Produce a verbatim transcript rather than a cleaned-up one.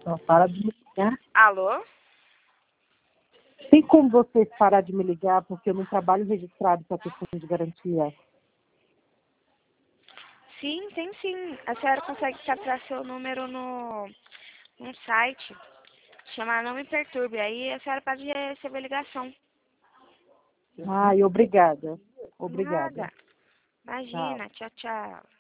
Ó, para de me ligar. Alô? Tem como vocês parar de me ligar, porque eu não trabalho registrado para ter fundo de garantia. Sim, tem sim. A senhora consegue capturar seu número no, num site. Chama Não Me Perturbe. Aí a senhora pode receber ligação. Ai, obrigada. Obrigada. Nada. Tchau. Imagina. Tchau, tchau.